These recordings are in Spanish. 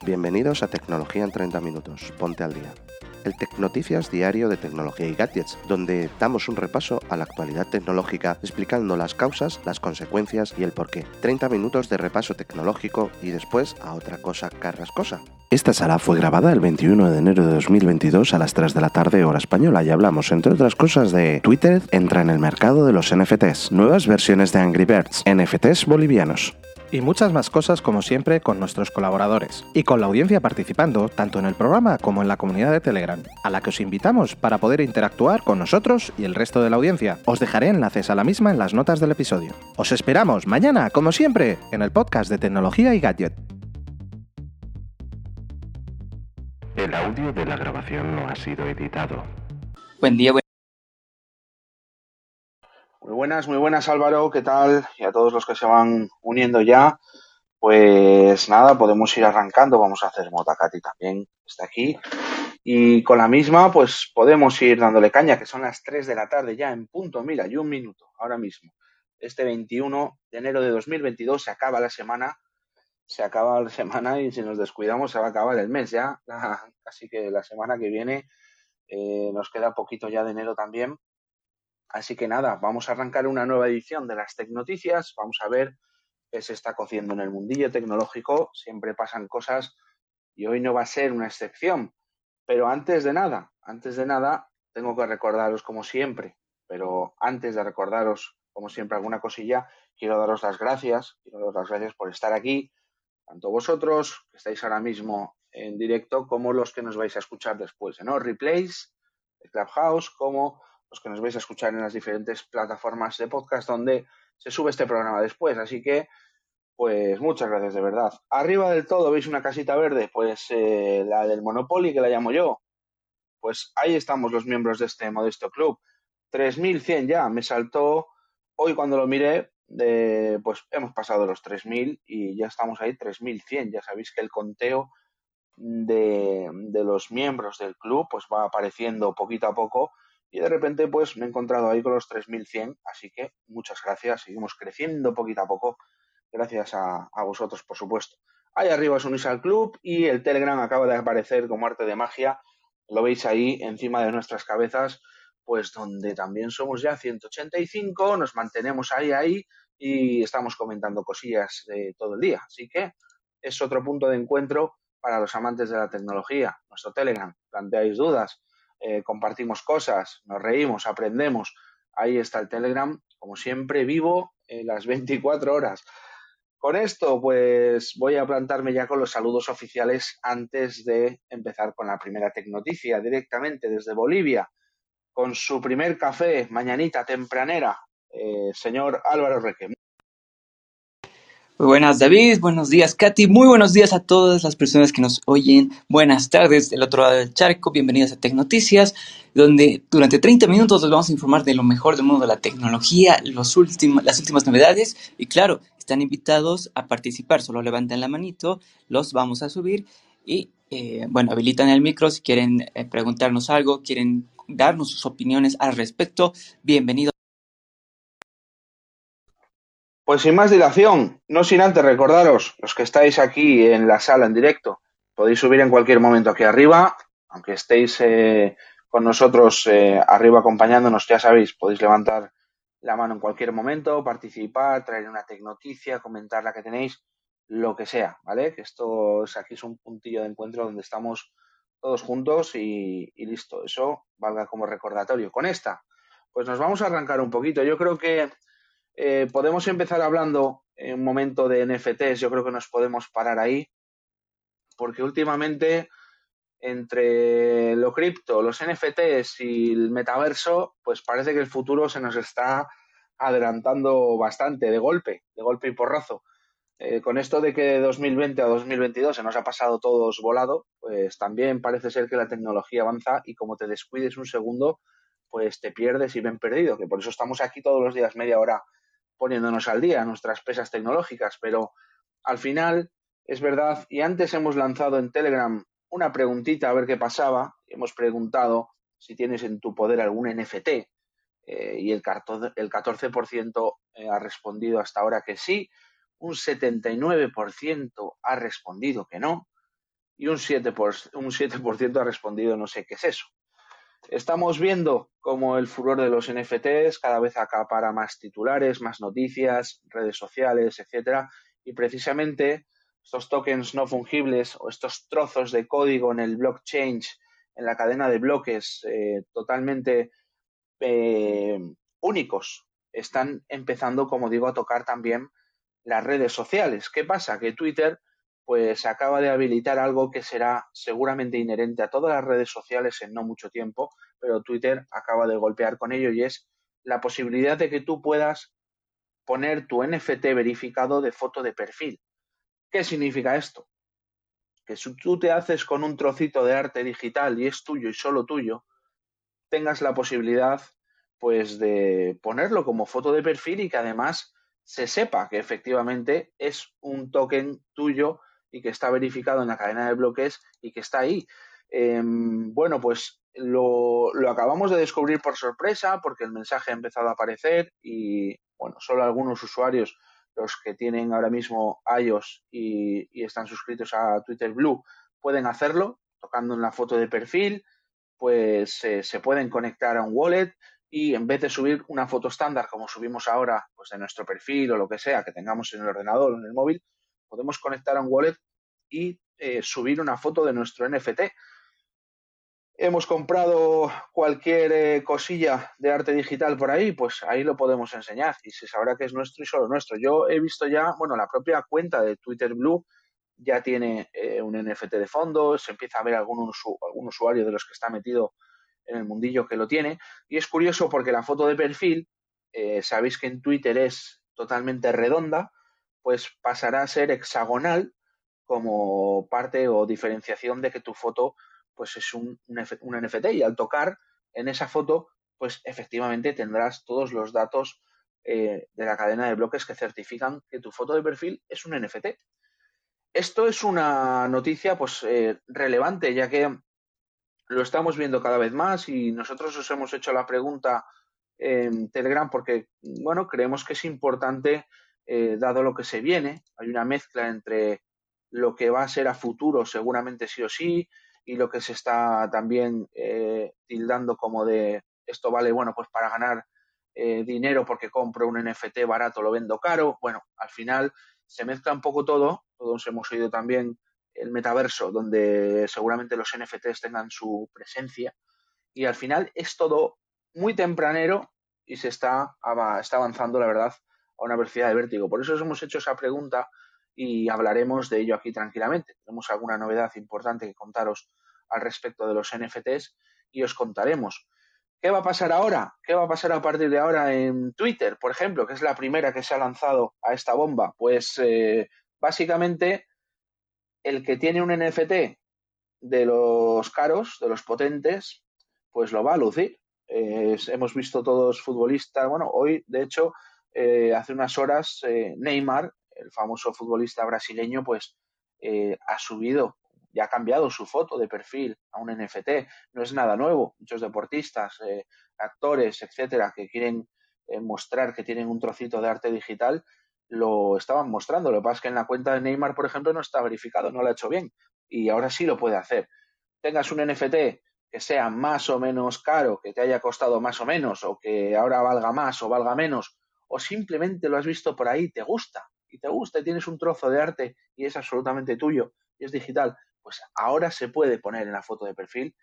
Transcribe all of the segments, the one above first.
Bienvenidos a Tecnología en 30 minutos, ponte al día. El Tecnoticias diario de tecnología y gadgets, donde damos un repaso a la actualidad tecnológica explicando las causas, las consecuencias y el porqué. 30 minutos de repaso tecnológico y después a otra cosa carrascosa. Esta sala fue grabada el 21 de enero de 2022 a las 3 de la tarde hora española y hablamos, entre otras cosas, de Twitter entra en el mercado de los NFTs, nuevas versiones de Angry Birds, NFTs bolivianos. Y muchas más cosas, como siempre, con nuestros colaboradores y con la audiencia participando tanto en el programa como en la comunidad de Telegram, a la que os invitamos para poder interactuar con nosotros y el resto de la audiencia. Os dejaré enlaces a la misma en las notas del episodio. Os esperamos mañana, como siempre, en el podcast de Tecnología y Gadget. El audio de la grabación no ha sido editado. Buen día, Muy buenas Álvaro, ¿qué tal? Y a todos los que se van uniendo ya, pues nada, podemos ir arrancando, vamos a hacer Motacati también, está aquí, y con la misma pues podemos ir dándole caña, que son las 3 de la tarde ya en punto, mira, y un minuto, ahora mismo. Este 21 de enero de 2022 se acaba la semana y si nos descuidamos se va a acabar el mes ya, así que la semana que viene nos queda poquito ya de enero también. Así que nada, vamos a arrancar una nueva edición de las Tecnoticias, vamos a ver qué se está cociendo en el mundillo tecnológico, siempre pasan cosas y hoy no va a ser una excepción. Pero antes de nada, tengo que recordaros como siempre, pero antes de recordaros como siempre alguna cosilla, quiero daros las gracias por estar aquí, tanto vosotros que estáis ahora mismo en directo como los que nos vais a escuchar después en los replays de Clubhouse, como los que nos vais a escuchar en las diferentes plataformas de podcast donde se sube este programa después. Así que, pues muchas gracias de verdad. Arriba del todo veis una casita verde, pues la del Monopoly, que la llamo yo. Pues ahí estamos los miembros de este modesto club. 3.100 ya, me saltó hoy cuando lo miré, pues hemos pasado los 3.000 y ya estamos ahí 3.100. Ya sabéis que el conteo de los miembros del club pues va apareciendo poquito a poco y de repente pues me he encontrado ahí con los 3.100, así que muchas gracias, seguimos creciendo poquito a poco, gracias a vosotros por supuesto. Ahí arriba os unís al club y el Telegram acaba de aparecer como arte de magia, lo veis ahí encima de nuestras cabezas, pues donde también somos ya 185, nos mantenemos ahí y estamos comentando cosillas de todo el día, así que es otro punto de encuentro para los amantes de la tecnología. Nuestro Telegram, planteáis dudas, compartimos cosas, nos reímos, aprendemos. Ahí está el Telegram, como siempre, vivo las 24 horas. Con esto, pues voy a plantarme ya con los saludos oficiales antes de empezar con la primera tecnoticia, directamente desde Bolivia, con su primer café, mañanita tempranera, señor Álvaro Reque. Muy buenas, David. Buenos días, Katy. Muy buenos días a todas las personas que nos oyen. Buenas tardes del otro lado del charco. Bienvenidos a Tecnoticias, donde durante 30 minutos les vamos a informar de lo mejor del mundo de la tecnología, las últimas novedades. Y claro, están invitados a participar. Solo levanten la manito, los vamos a subir y, habilitan el micro si quieren preguntarnos algo, quieren darnos sus opiniones al respecto. Bienvenidos. Pues sin más dilación, no sin antes recordaros, los que estáis aquí en la sala en directo, podéis subir en cualquier momento aquí arriba, aunque estéis con nosotros arriba acompañándonos, ya sabéis, podéis levantar la mano en cualquier momento, participar, traer una tecnoticia, comentar la que tenéis, lo que sea, ¿vale? Que aquí es un puntillo de encuentro donde estamos todos juntos y listo, eso valga como recordatorio. Con esta, pues nos vamos a arrancar un poquito. Yo creo que podemos empezar hablando en un momento de NFTs, yo creo que nos podemos parar ahí, porque últimamente entre lo cripto, los NFTs y el metaverso, pues parece que el futuro se nos está adelantando bastante de golpe y porrazo. Con esto de que de 2020 a 2022 se nos ha pasado todos volado, pues también parece ser que la tecnología avanza y como te descuides un segundo, pues te pierdes y ven perdido, que por eso estamos aquí todos los días media hora poniéndonos al día nuestras pesas tecnológicas, pero al final es verdad, y antes hemos lanzado en Telegram una preguntita a ver qué pasaba, hemos preguntado si tienes en tu poder algún NFT y el 14% ha respondido hasta ahora que sí, un 79% ha respondido que no, y un 7% ha respondido no sé qué es eso. Estamos viendo cómo el furor de los NFTs cada vez acapara más titulares, más noticias, redes sociales, etcétera, y precisamente estos tokens no fungibles o estos trozos de código en el blockchain, en la cadena de bloques totalmente únicos, están empezando, como digo, a tocar también las redes sociales. ¿Qué pasa? Que Twitter pues acaba de habilitar algo que será seguramente inherente a todas las redes sociales en no mucho tiempo, pero Twitter acaba de golpear con ello y es la posibilidad de que tú puedas poner tu NFT verificado de foto de perfil. ¿Qué significa esto? Que si tú te haces con un trocito de arte digital y es tuyo y solo tuyo, tengas la posibilidad pues de ponerlo como foto de perfil y que además se sepa que efectivamente es un token tuyo y que está verificado en la cadena de bloques y que está ahí. Bueno, pues lo acabamos de descubrir por sorpresa porque el mensaje ha empezado a aparecer y bueno, solo algunos usuarios, los que tienen ahora mismo iOS y están suscritos a Twitter Blue, pueden hacerlo tocando en la foto de perfil, pues se pueden conectar a un wallet y en vez de subir una foto estándar como subimos ahora, pues de nuestro perfil o lo que sea que tengamos en el ordenador o en el móvil, podemos conectar a un wallet y subir una foto de nuestro NFT. Hemos comprado cualquier cosilla de arte digital por ahí, pues ahí lo podemos enseñar y se sabrá que es nuestro y solo nuestro. Yo he visto ya, bueno, la propia cuenta de Twitter Blue ya tiene un NFT de fondo, se empieza a ver algún usuario de los que está metido en el mundillo que lo tiene. Y es curioso porque la foto de perfil, sabéis que en Twitter es totalmente redonda, pues pasará a ser hexagonal como parte o diferenciación de que tu foto pues es un NFT y al tocar en esa foto pues efectivamente tendrás todos los datos de la cadena de bloques que certifican que tu foto de perfil es un NFT. Esto es una noticia pues relevante ya que lo estamos viendo cada vez más y nosotros os hemos hecho la pregunta en Telegram porque, bueno, creemos que es importante, dado lo que se viene. Hay una mezcla entre lo que va a ser a futuro, seguramente sí o sí, y lo que se está también tildando como de esto vale, bueno, pues para ganar dinero porque compro un NFT barato, lo vendo caro. Bueno, al final se mezcla un poco todo. Todos hemos oído también el metaverso, donde seguramente los NFTs tengan su presencia. Y al final es todo muy tempranero y está avanzando, la verdad, a una velocidad de vértigo. Por eso os hemos hecho esa pregunta y hablaremos de ello aquí tranquilamente. Tenemos alguna novedad importante que contaros al respecto de los NFTs y os contaremos. ¿Qué va a pasar ahora? ¿Qué va a pasar a partir de ahora en Twitter, por ejemplo, que es la primera que se ha lanzado a esta bomba? Pues básicamente el que tiene un NFT de los caros, de los potentes, pues lo va a lucir. Hemos visto todos futbolistas, bueno, hoy de hecho, hace unas horas, Neymar, el famoso futbolista brasileño, pues ha subido y ha cambiado su foto de perfil a un NFT. No es nada nuevo. Muchos deportistas, actores, etcétera, que quieren mostrar que tienen un trocito de arte digital, lo estaban mostrando. Lo que pasa es que en la cuenta de Neymar, por ejemplo, no está verificado, no lo ha hecho bien. Y ahora sí lo puede hacer. Tengas un NFT que sea más o menos caro, que te haya costado más o menos, o que ahora valga más o valga menos, o simplemente lo has visto por ahí, te gusta, y tienes un trozo de arte y es absolutamente tuyo, y es digital, pues ahora se puede poner en la foto de perfil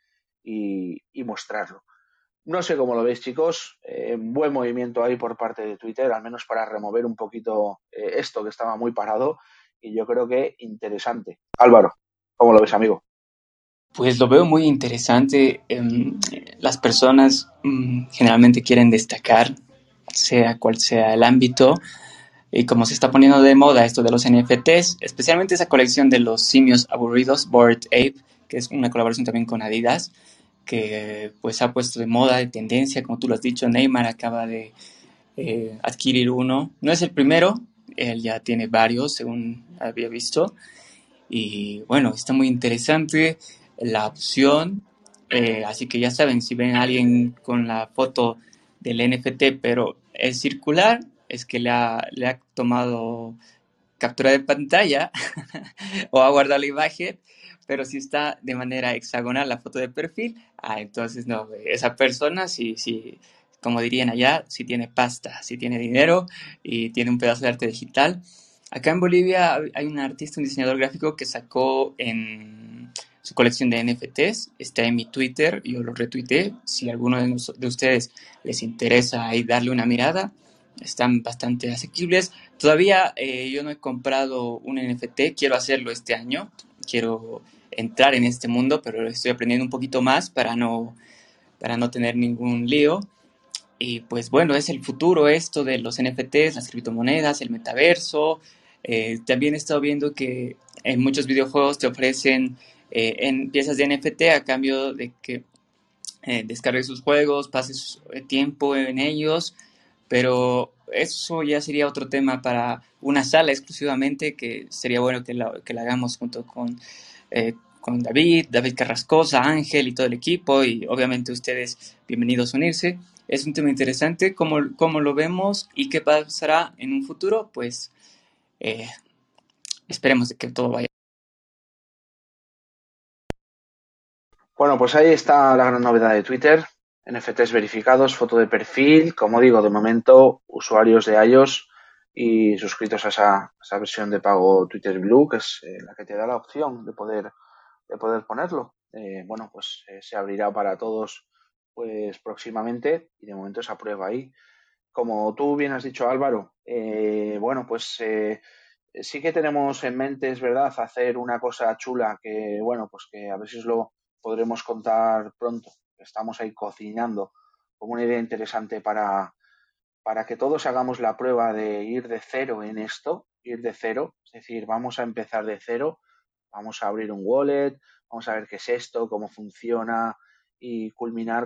y mostrarlo. No sé cómo lo veis, chicos. Buen movimiento ahí por parte de Twitter, al menos para remover un poquito esto que estaba muy parado. Y yo creo que interesante. Álvaro, ¿cómo lo ves, amigo? Pues lo veo muy interesante. Las personas generalmente quieren destacar, sea cual sea el ámbito, y como se está poniendo de moda esto de los NFTs, especialmente esa colección de los simios aburridos, Bored Ape, que es una colaboración también con Adidas, que pues ha puesto de moda, de tendencia, como tú lo has dicho. Neymar acaba de adquirir uno. No es el primero, él ya tiene varios, según había visto. Y bueno, está muy interesante la opción. Así que ya saben, si ven a alguien con la foto del NFT, pero es circular, es que le ha tomado captura de pantalla o va a guardar la imagen, pero si está de manera hexagonal la foto de perfil, entonces no, esa persona sí, como dirían allá, sí tiene pasta, sí tiene dinero y tiene un pedazo de arte digital. Acá en Bolivia hay un artista, un diseñador gráfico que sacó en su colección de NFTs, está en mi Twitter, yo lo retuiteé, si a alguno de ustedes les interesa ahí darle una mirada, están bastante asequibles. Todavía yo no he comprado un NFT, quiero hacerlo este año, quiero entrar en este mundo, pero estoy aprendiendo un poquito más para no tener ningún lío. Y pues bueno, es el futuro esto de los NFTs, las criptomonedas, el metaverso. También he estado viendo que en muchos videojuegos te ofrecen en piezas de NFT a cambio de que descargues sus juegos, pases tiempo en ellos, pero eso ya sería otro tema para una sala exclusivamente, que sería bueno que la hagamos junto con David Carrascosa, Ángel y todo el equipo, y obviamente ustedes bienvenidos a unirse. Es un tema interesante, cómo lo vemos y qué pasará en un futuro, pues eh, esperemos de que todo vaya. Bueno, pues ahí está la gran novedad de Twitter. NFTs verificados, foto de perfil. Como digo, de momento, usuarios de iOS y suscritos a esa versión de pago Twitter Blue, que es la que te da la opción de poder ponerlo. Bueno, pues se abrirá para todos pues próximamente y de momento esa prueba ahí. Como tú bien has dicho, Álvaro, bueno, pues sí que tenemos en mente, es verdad, hacer una cosa chula que, bueno, pues que a ver si os lo podremos contar pronto. Estamos ahí cocinando como una idea interesante para que todos hagamos la prueba de ir de cero en esto, ir de cero, es decir, vamos a empezar de cero, vamos a abrir un wallet, vamos a ver qué es esto, cómo funciona y culminar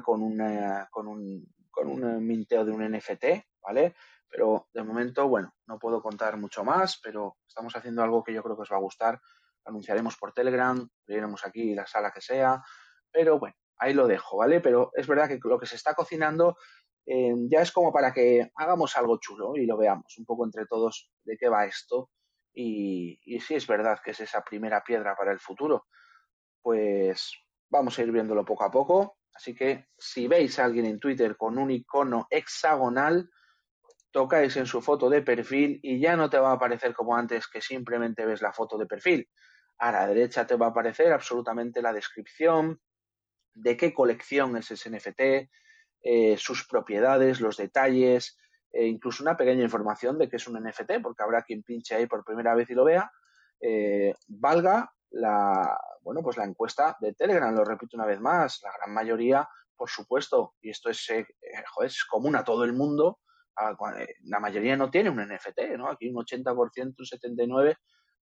con un minteo de un NFT, ¿vale? Pero de momento, bueno, no puedo contar mucho más, pero estamos haciendo algo que yo creo que os va a gustar. Anunciaremos por Telegram, abriremos aquí la sala que sea, pero bueno, ahí lo dejo, ¿vale? Pero es verdad que lo que se está cocinando ya es como para que hagamos algo chulo y lo veamos un poco entre todos de qué va esto. Y sí es verdad que es esa primera piedra para el futuro, pues vamos a ir viéndolo poco a poco. Así que si veis a alguien en Twitter con un icono hexagonal, tocáis en su foto de perfil y ya no te va a aparecer como antes que simplemente ves la foto de perfil. A la derecha te va a aparecer absolutamente la descripción de qué colección es ese NFT, sus propiedades, los detalles, incluso una pequeña información de que es un NFT, porque habrá quien pinche ahí por primera vez y lo vea, valga bueno, pues la encuesta de Telegram, lo repito una vez más, la gran mayoría, por supuesto, y esto es común a todo el mundo, la mayoría no tiene un NFT, ¿no? Aquí un 80%, un 79%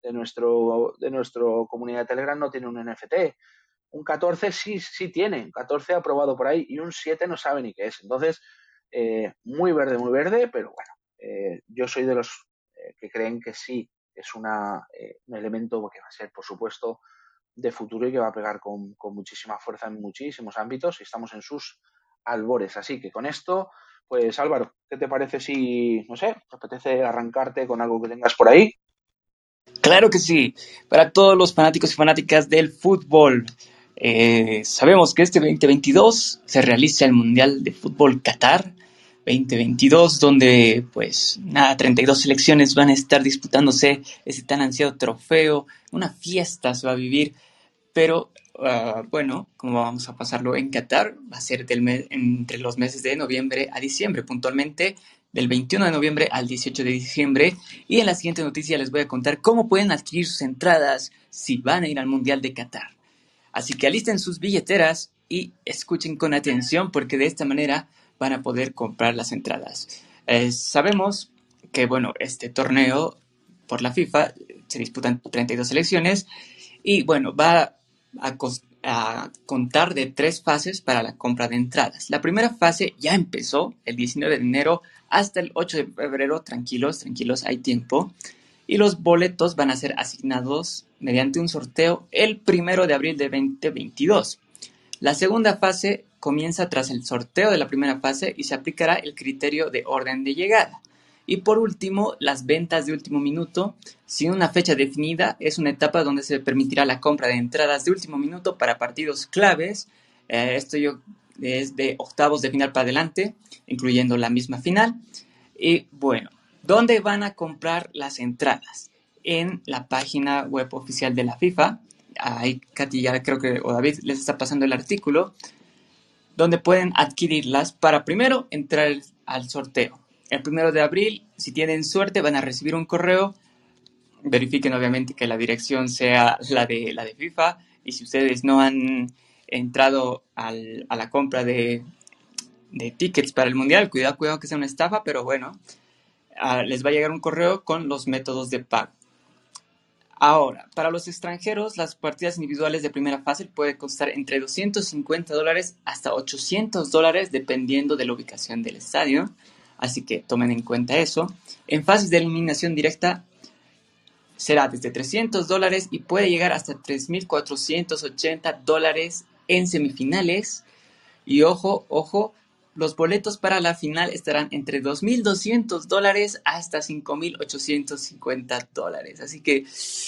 de nuestro comunidad de Telegram no tiene un NFT. Un 14 sí tiene, un 14 aprobado por ahí y un 7 no sabe ni qué es. Entonces, muy verde, pero bueno, yo soy de los que creen que sí es un elemento que va a ser, por supuesto, de futuro y que va a pegar con muchísima fuerza en muchísimos ámbitos y estamos en sus albores. Así que con esto, pues Álvaro, ¿qué te parece si, no sé, te apetece arrancarte con algo que tengas por ahí? Claro que sí, para todos los fanáticos y fanáticas del fútbol. Sabemos que este 2022 se realiza el Mundial de Fútbol Qatar 2022, donde pues nada, 32 selecciones van a estar disputándose ese tan ansiado trofeo. Una fiesta se va a vivir, pero bueno, como vamos a pasarlo en Qatar, va a ser entre los meses de noviembre a diciembre, puntualmente del 21 de noviembre al 18 de diciembre. Y en la siguiente noticia les voy a contar cómo pueden adquirir sus entradas si van a ir al Mundial de Qatar. Así que alisten sus billeteras y escuchen con atención, porque de esta manera van a poder comprar las entradas. Sabemos que, bueno, este torneo por la FIFA se disputan 32 selecciones y, bueno, va a contar de 3 fases para la compra de entradas. La primera fase ya empezó el 19 de enero hasta el 8 de febrero. Tranquilos, hay tiempo. Y los boletos van a ser asignados mediante un sorteo el 1 de abril de 2022. La segunda fase comienza tras el sorteo de la primera fase y se aplicará el criterio de orden de llegada. Y por último, las ventas de último minuto, sin una fecha definida, es una etapa donde se permitirá la compra de entradas de último minuto para partidos claves. Es de octavos de final para adelante, incluyendo la misma final. Y bueno, ¿dónde van a comprar las entradas? En la página web oficial de la FIFA. Ahí Katy ya creo que, o David les está pasando el artículo, donde pueden adquirirlas para primero entrar al sorteo. El 1 de abril, si tienen suerte, van a recibir un correo. Verifiquen obviamente que la dirección sea la de FIFA, y si ustedes no han entrado a la compra de tickets para el Mundial, cuidado que sea una estafa, pero bueno, les va a llegar un correo con los métodos de pago. Ahora, para los extranjeros, las partidas individuales de primera fase pueden costar entre $250 hasta $800, dependiendo de la ubicación del estadio. Así que tomen en cuenta eso. En fases de eliminación directa será desde $300 y puede llegar hasta $3,480 en semifinales. Y ojo, los boletos para la final estarán entre $2,200 hasta $5,850. Así que,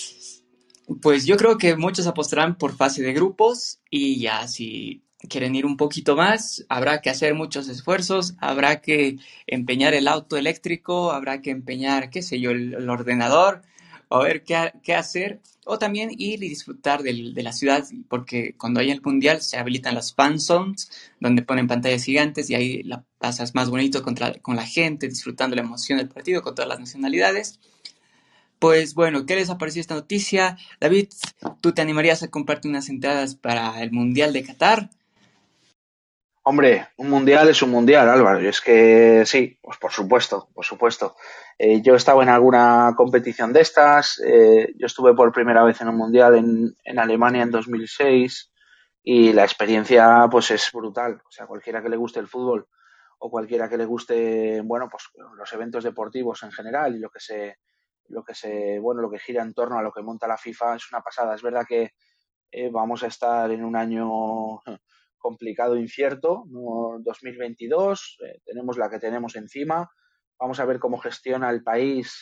pues yo creo que muchos apostarán por fase de grupos, y ya si quieren ir un poquito más, habrá que hacer muchos esfuerzos, habrá que empeñar el auto eléctrico, habrá que empeñar, qué sé yo, el ordenador, a ver qué hacer, o también ir y disfrutar de la ciudad, porque cuando hay el Mundial se habilitan las fan zones, donde ponen pantallas gigantes y ahí la pasas más bonito con la gente, disfrutando la emoción del partido con todas las nacionalidades. Pues bueno, ¿qué les ha parecido esta noticia? David, ¿tú te animarías a comprarte unas entradas para el Mundial de Qatar? Hombre, un mundial es un mundial, Álvaro. Y es que sí, pues por supuesto, por supuesto. Yo he estado en alguna competición de estas. Yo estuve por primera vez en un mundial en Alemania en 2006 y la experiencia pues es brutal. O sea, cualquiera que le guste el fútbol o cualquiera que le guste, bueno, pues los eventos deportivos en general y lo que gira en torno a lo que monta la FIFA es una pasada. Es verdad que vamos a estar en un año complicado, incierto, ¿no? 2022, tenemos la que tenemos encima. Vamos a ver cómo gestiona el país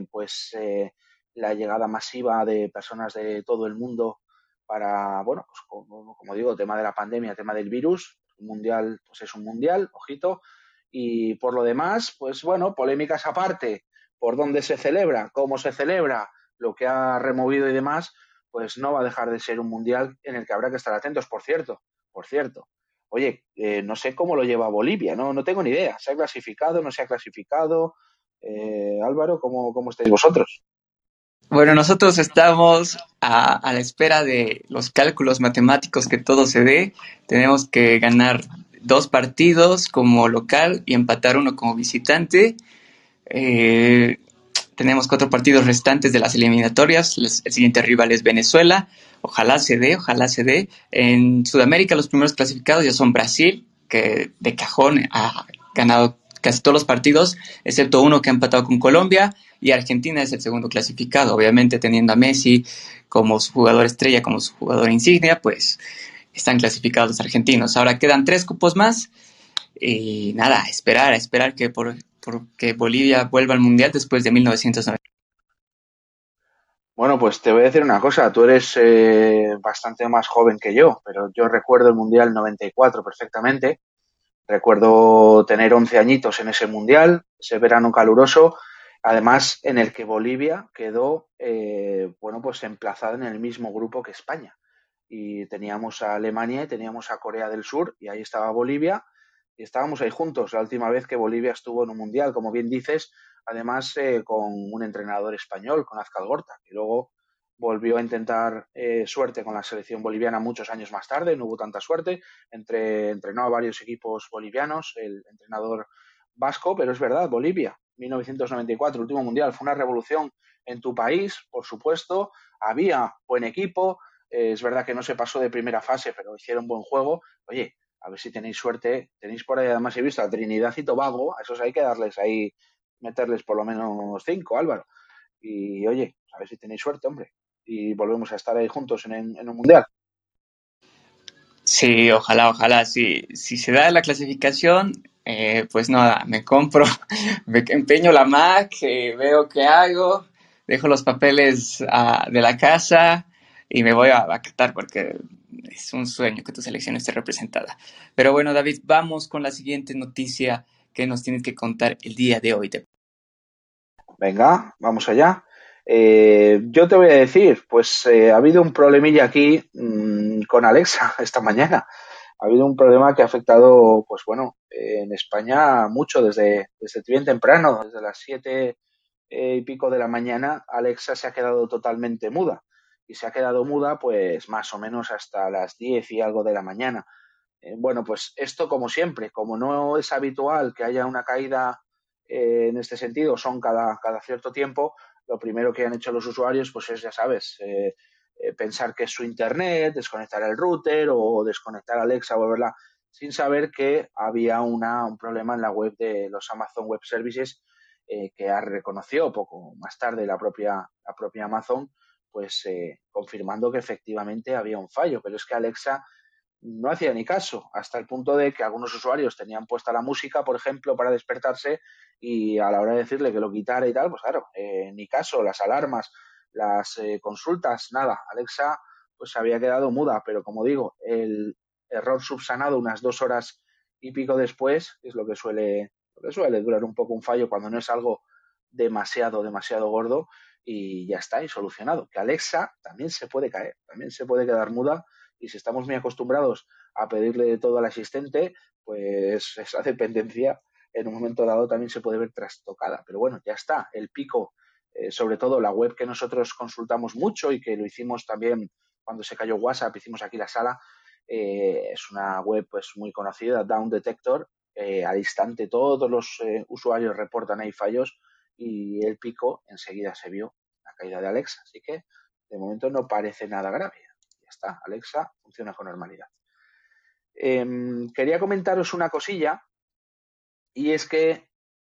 la llegada masiva de personas de todo el mundo para, bueno, pues como digo, tema de la pandemia, tema del virus. Un mundial, pues es un mundial, ojito. Y por lo demás, pues bueno, polémicas aparte, por dónde se celebra, cómo se celebra, lo que ha removido y demás, pues no va a dejar de ser un mundial en el que habrá que estar atentos. Por cierto, oye, no sé cómo lo lleva Bolivia, no tengo ni idea. ¿Se ha clasificado, no se ha clasificado? Álvaro, ¿cómo estáis vosotros? Bueno, nosotros estamos a la espera de los cálculos matemáticos, que todo se dé. Tenemos que ganar 2 partidos como local y empatar uno como visitante. Eh, Tenemos 4 partidos restantes de las eliminatorias. El siguiente rival es Venezuela. Ojalá se dé, ojalá se dé. En Sudamérica los primeros clasificados ya son Brasil, que de cajón ha ganado casi todos los partidos, excepto uno que ha empatado con Colombia, y Argentina es el segundo clasificado. Obviamente, teniendo a Messi como su jugador estrella, como su jugador insignia, pues están clasificados los argentinos. Ahora quedan 3 cupos más y nada, a esperar que Bolivia vuelva al Mundial después de 1990. Bueno, pues te voy a decir una cosa. Tú eres bastante más joven que yo, pero yo recuerdo el Mundial 94 perfectamente. Recuerdo tener 11 añitos en ese mundial, ese verano caluroso, además en el que Bolivia quedó, bueno, pues emplazada en el mismo grupo que España. Y teníamos a Alemania y teníamos a Corea del Sur, y ahí estaba Bolivia, y estábamos ahí juntos. La última vez que Bolivia estuvo en un mundial, como bien dices, además con un entrenador español, con Azcalgorta, que luego volvió a intentar suerte con la selección boliviana muchos años más tarde, no hubo tanta suerte, entrenó a varios equipos bolivianos, el entrenador vasco, pero es verdad, Bolivia, 1994, último mundial, fue una revolución en tu país, por supuesto, había buen equipo, es verdad que no se pasó de primera fase, pero hicieron buen juego. Oye, a ver si tenéis suerte, tenéis por ahí, además he visto a Trinidad y Tobago, a esos hay que darles ahí, meterles por lo menos 5, Álvaro. Y oye, a ver si tenéis suerte, hombre. Y volvemos a estar ahí juntos en un mundial. Sí, ojalá, ojalá. Si se da la clasificación, pues nada, me compro, me empeño la Mac, veo qué hago, dejo los papeles de la casa y me voy a Qatar porque es un sueño que tu selección esté representada. Pero bueno, David, vamos con la siguiente noticia que nos tienes que contar el día de hoy. Venga, vamos allá. Yo te voy a decir, pues ha habido un problemilla aquí con Alexa esta mañana. Ha habido un problema que ha afectado, pues bueno, en España mucho desde bien temprano, desde las 7 y pico de la mañana, Alexa se ha quedado totalmente muda. Y se ha quedado muda, pues más o menos hasta las 10 y algo de la mañana. Bueno, pues esto como siempre, como no es habitual que haya una caída en este sentido, son cada cierto tiempo, lo primero que han hecho los usuarios pues es, ya sabes, pensar que es su internet, desconectar el router o desconectar Alexa, volverla, sin saber que había un problema en la web de los Amazon Web Services que reconoció poco más tarde la propia Amazon, pues confirmando que efectivamente había un fallo, pero es que Alexa no hacía ni caso, hasta el punto de que algunos usuarios tenían puesta la música, por ejemplo, para despertarse y a la hora de decirle que lo quitara y tal, pues claro, ni caso, las alarmas, las consultas, nada. Alexa pues se había quedado muda, pero como digo, el error subsanado unas 2 horas y pico después, que es lo que suele durar un poco un fallo cuando no es algo demasiado gordo, y ya está, y solucionado. Que Alexa también se puede caer, también se puede quedar muda, y si estamos muy acostumbrados a pedirle de todo al asistente, pues esa dependencia en un momento dado también se puede ver trastocada. Pero bueno, ya está, el pico, sobre todo la web que nosotros consultamos mucho y que lo hicimos también cuando se cayó WhatsApp, hicimos aquí la sala, es una web pues muy conocida, Down Detector, al instante todos los usuarios reportan ahí fallos y el pico enseguida se vio la caída de Alexa, así que de momento no parece nada grave. Ya está, Alexa funciona con normalidad. Quería comentaros una cosilla y es que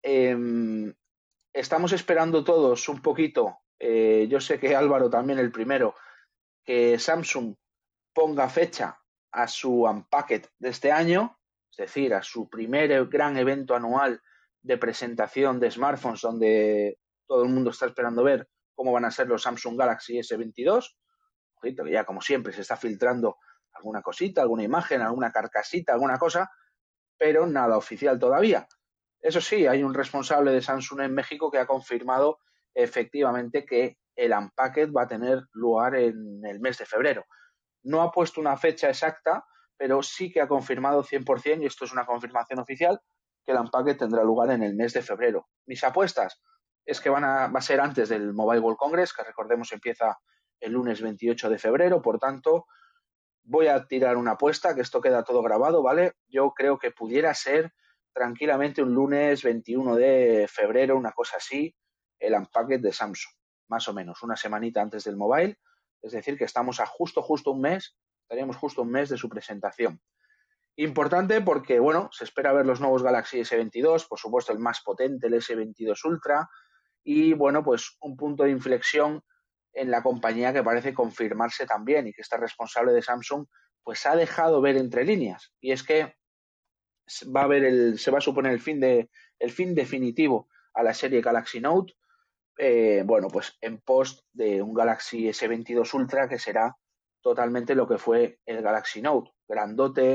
estamos esperando todos un poquito, yo sé que Álvaro también el primero, que Samsung ponga fecha a su Unpacked de este año, es decir, a su primer gran evento anual de presentación de smartphones donde todo el mundo está esperando ver cómo van a ser los Samsung Galaxy S22. Ojito, que ya como siempre se está filtrando alguna cosita, alguna imagen, alguna carcasita, alguna cosa, pero nada oficial todavía. Eso sí, hay un responsable de Samsung en México que ha confirmado efectivamente que el Unpacked va a tener lugar en el mes de febrero. No ha puesto una fecha exacta, pero sí que ha confirmado 100%, y esto es una confirmación oficial, que el Unpacked tendrá lugar en el mes de febrero. Mis apuestas es que va a ser antes del Mobile World Congress, que recordemos empieza el lunes 28 de febrero, por tanto, voy a tirar una apuesta, que esto queda todo grabado, ¿vale? Yo creo que pudiera ser tranquilamente un lunes 21 de febrero, una cosa así, el Unpacked de Samsung, más o menos, una semanita antes del mobile, es decir, que estamos a justo un mes, estaríamos justo un mes de su presentación. Importante porque, bueno, se espera ver los nuevos Galaxy S22, por supuesto el más potente, el S22 Ultra, y bueno, pues un punto de inflexión en la compañía que parece confirmarse también y que está responsable de Samsung, pues ha dejado ver entre líneas. Y es que se va a suponer el fin definitivo a la serie Galaxy Note, bueno, pues en post de un Galaxy S22 Ultra que será totalmente lo que fue el Galaxy Note, grandote,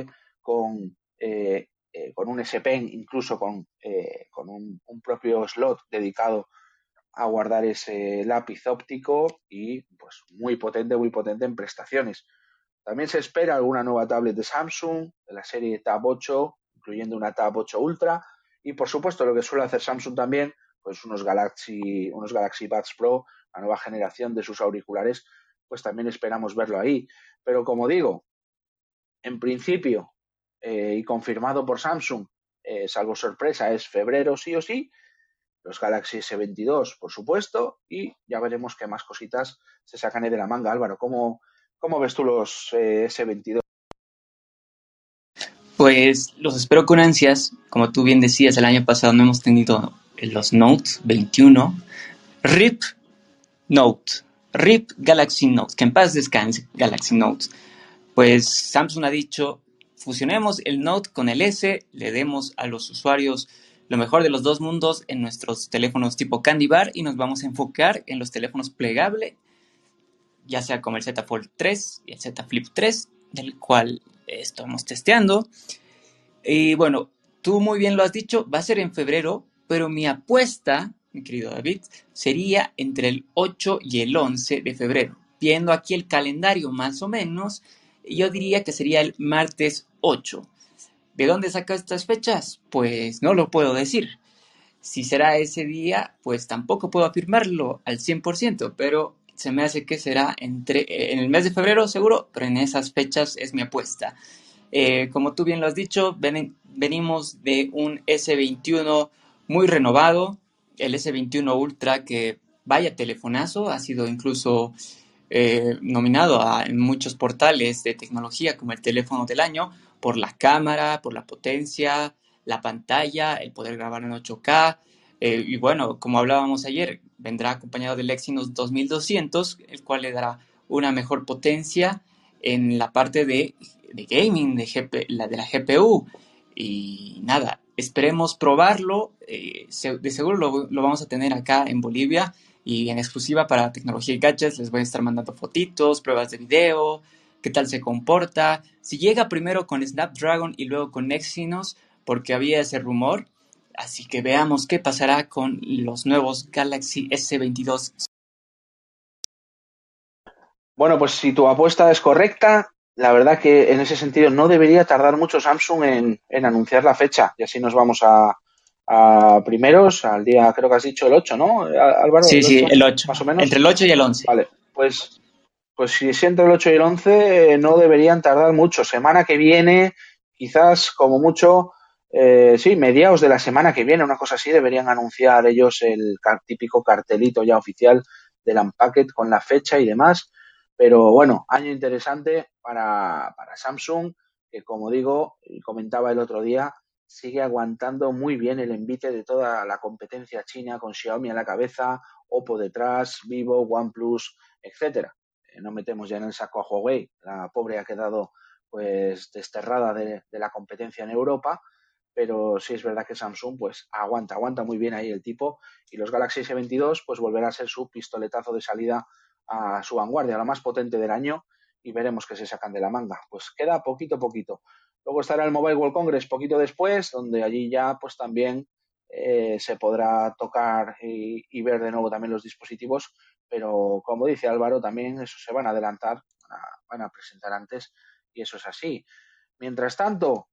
con un S Pen, incluso con un propio slot dedicado a guardar ese lápiz óptico y pues muy potente en prestaciones. También se espera alguna nueva tablet de Samsung, de la serie Tab 8, incluyendo una Tab 8 Ultra, y por supuesto lo que suele hacer Samsung también, pues unos Galaxy Buds Pro, la nueva generación de sus auriculares, pues también esperamos verlo ahí. Pero como digo, en principio, y confirmado por Samsung, salvo sorpresa, es febrero sí o sí, los Galaxy S22, por supuesto, y ya veremos qué más cositas se sacan de la manga. Álvaro, ¿cómo ves tú los S22? Pues los espero con ansias. Como tú bien decías, el año pasado no hemos tenido los Note 21. RIP Note. RIP Galaxy Note. Que en paz descanse Galaxy Note. Pues Samsung ha dicho fusionemos el Note con el S, le demos a los usuarios lo mejor de los dos mundos en nuestros teléfonos tipo Candy Bar y nos vamos a enfocar en los teléfonos plegables, ya sea como el Z Fold 3 y el Z Flip 3, del cual estamos testeando. Y bueno, tú muy bien lo has dicho, va a ser en febrero, pero mi apuesta, mi querido David, sería entre el 8 y el 11 de febrero. Viendo aquí el calendario más o menos, yo diría que sería el martes 8. ¿De dónde saca estas fechas? Pues no lo puedo decir. Si será ese día, pues tampoco puedo afirmarlo al 100%, pero se me hace que será en el mes de febrero seguro, pero en esas fechas es mi apuesta. Como tú bien lo has dicho, venimos de un S21 muy renovado, el S21 Ultra, que vaya telefonazo, ha sido incluso nominado en muchos portales de tecnología como el teléfono del año por la cámara, por la potencia, la pantalla, el poder grabar en 8K. Y bueno, como hablábamos ayer, vendrá acompañado del Exynos 2200, el cual le dará una mejor potencia en la parte de gaming, de la GPU. Y nada, esperemos probarlo. De seguro lo vamos a tener acá en Bolivia y en exclusiva para Tecnología y Gadgets. Les voy a estar mandando fotitos, pruebas de video, qué tal se comporta. Si llega primero con Snapdragon y luego con Exynos, porque había ese rumor. Así que veamos qué pasará con los nuevos Galaxy S22. Bueno, pues si tu apuesta es correcta, la verdad que en ese sentido no debería tardar mucho Samsung en anunciar la fecha. Y así nos vamos a primeros, al día, creo que has dicho el 8, ¿no, Álvaro? Sí, El sí, 8, el 8. más o menos. Entre el 8 y el 11. Vale, pues si es entre el 8 y el 11, no deberían tardar mucho. Semana que viene, quizás como mucho, sí, mediados de la semana que viene, una cosa así, deberían anunciar ellos el típico cartelito ya oficial del Unpacked con la fecha y demás. Pero bueno, año interesante para Samsung, que como digo y comentaba el otro día, sigue aguantando muy bien el envite de toda la competencia china con Xiaomi a la cabeza, Oppo detrás, Vivo, OnePlus, etcétera. No metemos ya en el saco a Huawei, la pobre ha quedado pues desterrada de la competencia en Europa, pero sí es verdad que Samsung pues aguanta muy bien ahí el tipo, y los Galaxy S22 pues volverá a ser su pistoletazo de salida a su vanguardia, la más potente del año, y veremos qué se sacan de la manga. Pues queda poquito a poquito. Luego estará el Mobile World Congress poquito después, donde allí ya pues también se podrá tocar y ver de nuevo también los dispositivos, pero como dice Álvaro, también eso se van a adelantar, van a presentar antes, y eso es así. Mientras tanto,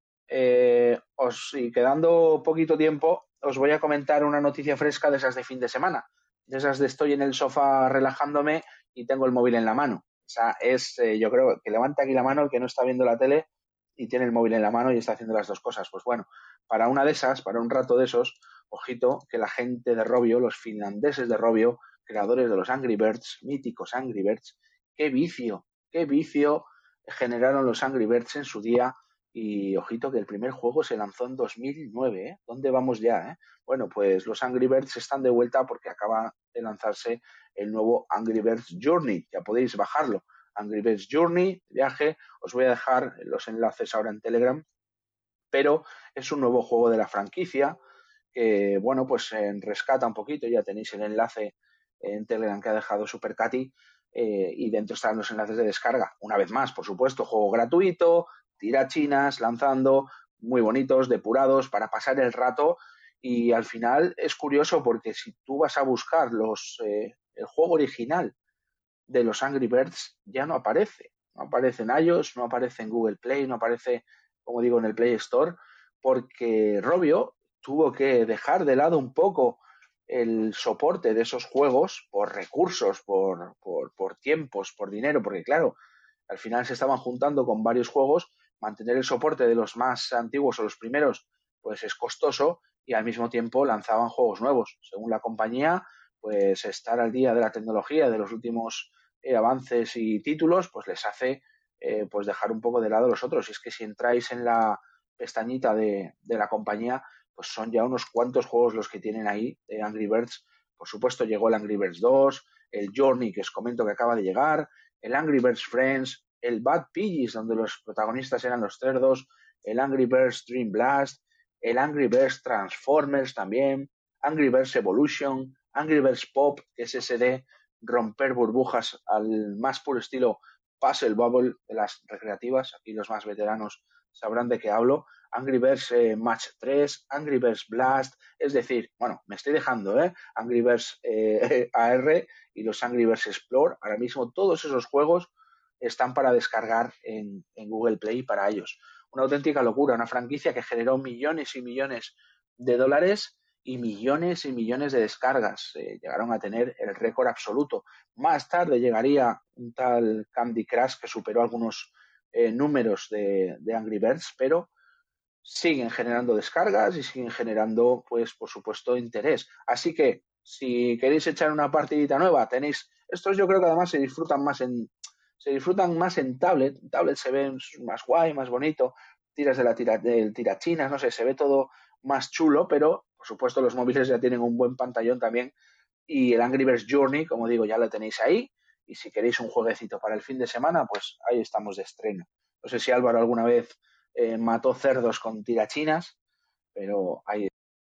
y quedando poquito tiempo, os voy a comentar una noticia fresca de esas de fin de semana, de esas de estoy en el sofá relajándome y tengo el móvil en la mano. O sea, yo creo que levanta aquí la mano el que no está viendo la tele y tiene el móvil en la mano y está haciendo las dos cosas. Pues bueno, para una de esas, para un rato de esos, ojito que la gente de Robio, los finlandeses de Robio, creadores de los Angry Birds, míticos Angry Birds, qué vicio generaron los Angry Birds en su día. Y ojito que el primer juego se lanzó en 2009, ¿eh? ¿Dónde vamos ya, eh? Bueno, pues los Angry Birds están de vuelta porque acaba de lanzarse el nuevo Angry Birds Journey. Ya podéis bajarlo. Angry Birds Journey, viaje. Os voy a dejar los enlaces ahora en Telegram. Pero es un nuevo juego de la franquicia que, bueno, pues rescata un poquito. Ya tenéis el enlace en Telegram que ha dejado Supercati, y dentro están los enlaces de descarga. Una vez más, por supuesto, juego gratuito, tirachinas, lanzando, muy bonitos, depurados, para pasar el rato. Y al final es curioso porque si tú vas a buscar el juego original de los Angry Birds, ya no aparece. No aparece en iOS, no aparece en Google Play, no aparece, como digo, en el Play Store, porque Robio tuvo que dejar de lado un poco el soporte de esos juegos por recursos, por tiempos, por dinero, porque claro, al final se estaban juntando con varios juegos, mantener el soporte de los más antiguos o los primeros pues es costoso, y al mismo tiempo lanzaban juegos nuevos. Según la compañía, pues estar al día de la tecnología, de los últimos avances y títulos, pues les hace pues dejar un poco de lado los otros. Y es que si entráis en la pestañita de la compañía, pues son ya unos cuantos juegos los que tienen ahí de Angry Birds. Por supuesto llegó el Angry Birds 2, el Journey que os comento que acaba de llegar, el Angry Birds Friends, el Bad Piggies, donde los protagonistas eran los cerdos, el Angry Birds Dream Blast, el Angry Birds Transformers también, Angry Birds Evolution, Angry Birds Pop, que es ese de romper burbujas al más puro estilo Puzzle Bubble de las recreativas. Aquí los más veteranos sabrán de qué hablo. Angry Birds Match 3, Angry Birds Blast, es decir, bueno, me estoy dejando, Angry Birds AR y los Angry Birds Explore. Ahora mismo todos esos juegos están para descargar en Google Play para ellos. Una auténtica locura, una franquicia que generó millones y millones de dólares y millones de descargas. Llegaron a tener el récord absoluto. Más tarde llegaría un tal Candy Crush que superó algunos números de Angry Birds, pero siguen generando descargas y siguen generando, pues, por supuesto, interés. Así que, si queréis echar una partidita nueva, tenéis... Estos yo creo que además se disfrutan más en tablet. En tablet se ven más guay, más bonito. Tiras del tirachinas, no sé, se ve todo más chulo, pero, por supuesto, los móviles ya tienen un buen pantallón también. Y el Angry Birds Journey, como digo, ya lo tenéis ahí. Y si queréis un jueguecito para el fin de semana, pues ahí estamos de estreno. No sé si Álvaro alguna vez mató cerdos con tirachinas, pero ahí.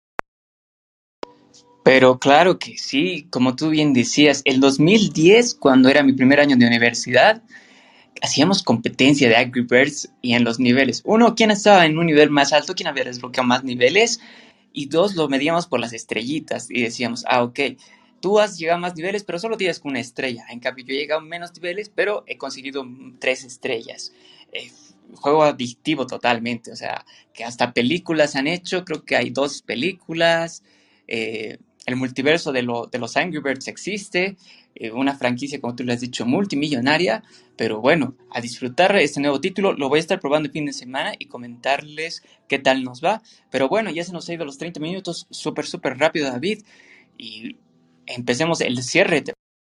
Pero claro que sí, como tú bien decías, el 2010, cuando era mi primer año de universidad, hacíamos competencia de Angry Birds y en los niveles. Uno, quién estaba en un nivel más alto, quién había desbloqueado más niveles. Y dos, lo medíamos por las estrellitas y decíamos, ok, tú has llegado a más niveles, pero solo tienes una estrella. En cambio, yo he llegado a menos niveles, pero he conseguido 3 estrellas. Juego adictivo totalmente, o sea, que hasta películas han hecho, creo que hay 2 películas. El multiverso de los Angry Birds existe, una franquicia, como tú lo has dicho, multimillonaria, pero bueno, a disfrutar este nuevo título. Lo voy a estar probando el fin de semana y comentarles qué tal nos va. Pero bueno, ya se nos ha ido los 30 minutos súper rápido, David, y empecemos el cierre.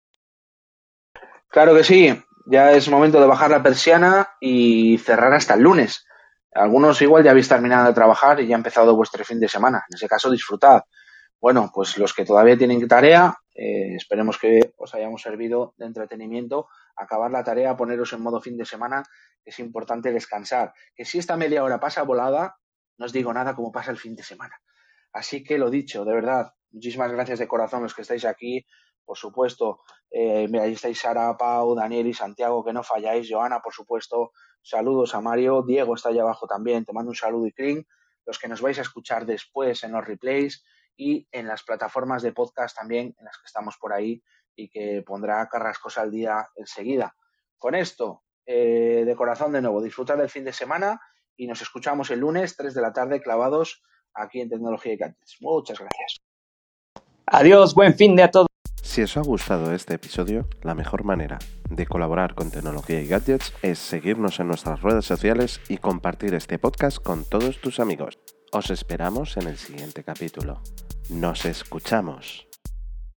Claro que sí, ya es momento de bajar la persiana y cerrar hasta el lunes. Algunos igual ya habéis terminado de trabajar y ya ha empezado vuestro fin de semana. En ese caso, disfrutad. Bueno, pues los que todavía tienen tarea, esperemos que os hayamos servido de entretenimiento. Acabar la tarea, poneros en modo fin de semana, que es importante descansar. Que si esta media hora pasa volada, no os digo nada como pasa el fin de semana. Así que lo dicho, de verdad, muchísimas gracias de corazón los que estáis aquí. Por supuesto, mira, ahí estáis Sara, Pau, Daniel y Santiago, que no falláis. Joana, por supuesto, saludos a Mario. Diego está allá abajo también, te mando un saludo y crin. Los que nos vais a escuchar después en los replays y en las plataformas de podcast también, en las que estamos por ahí y que pondrá Carrascos al día enseguida. Con esto, de corazón de nuevo, disfrutar del fin de semana y nos escuchamos el lunes, 3 de la tarde, clavados aquí en Tecnología y Gadgets. Muchas gracias. Adiós, buen fin de a todos. Si os ha gustado este episodio, la mejor manera de colaborar con Tecnología y Gadgets es seguirnos en nuestras redes sociales y compartir este podcast con todos tus amigos. Os esperamos en el siguiente capítulo. Nos escuchamos.